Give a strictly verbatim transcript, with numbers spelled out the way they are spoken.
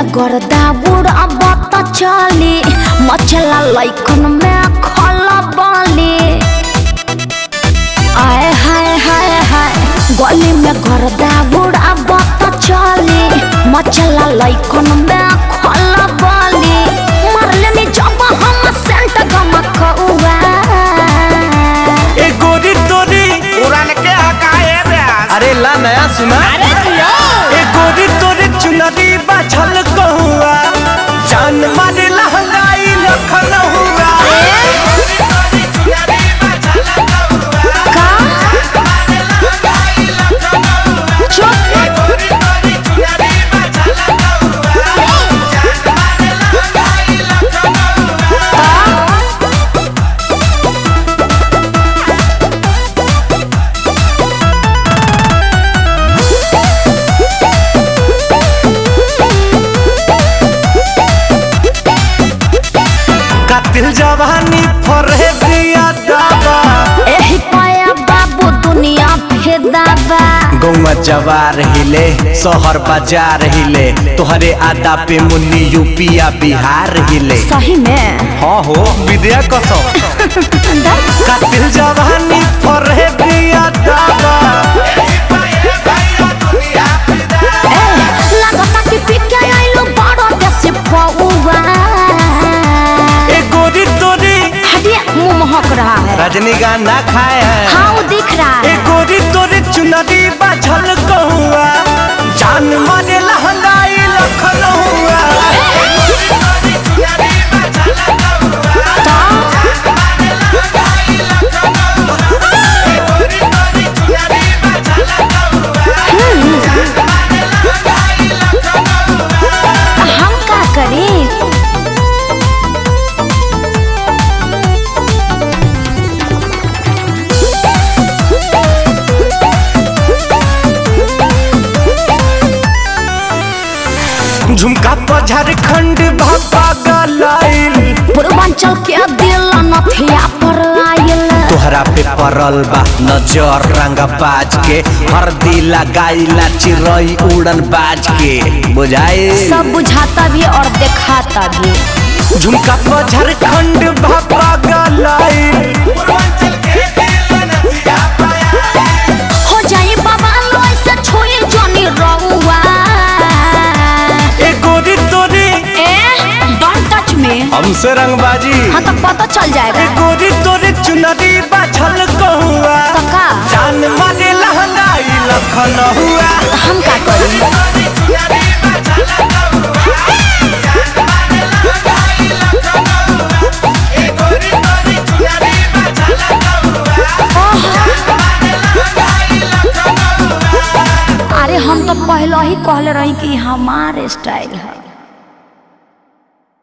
में गर्दा उड़ब त चली मचला लइकन में खला बाली आए हाय हाय हाय गली में गर्दा उड़ब त चली मचला लइकन में खला बाली मरले में जब हम सेंट गमकौआ ए गोरी तोरी पुरान के हकाए ब्यास। अरे ला नया सुना ए गोरी तोरी चुनरी बाछल कहुआ जान मारे लहंगाई लखन हुआ दिल जवानी फरे दिया दावा एही पाया बाबू दुनिया फेदाबा गौवा जवार हिले शहर बाजार हिले तोहरे आदा पे मुन्नी यूपिया बिहार हिले सही में हाँ हो विद्या कसम का दिल जवानी फरे दिया दावा लगता कि पिके आइलो बड़ो देश पौवा मुंह महक रहा है रजनीगंधा ना खाए हैं हाँ वो दिख रहा है गोरी तोरी चुनरी बाछल कहुआ जान मारे लहंगाई लखन हुआ हम क्या करें झुमका पर झारखंड भापा गलाइल पूर्वांचल के दिल नथिया पर आइल तोहरा पे परल बा नजर रंगा बाज के हरदी लगाइला चिरई उड़न बाज के बुझाए सब बुझाता भी और दिखाता भी झुमका पर झारखंड भापा गलाइल हो जाए बाबा लोई से छोई जोनी रहुआ हमसे रंगबाजी हाँ तो पता चल जाएगा गोरी तोरे चुनरी बाछल कहुआ तो का जान मारे लहंगाई लखन हुआ हम क्या करें अरे हम तो पहले ही कहले रही कि हमारे स्टाइल है।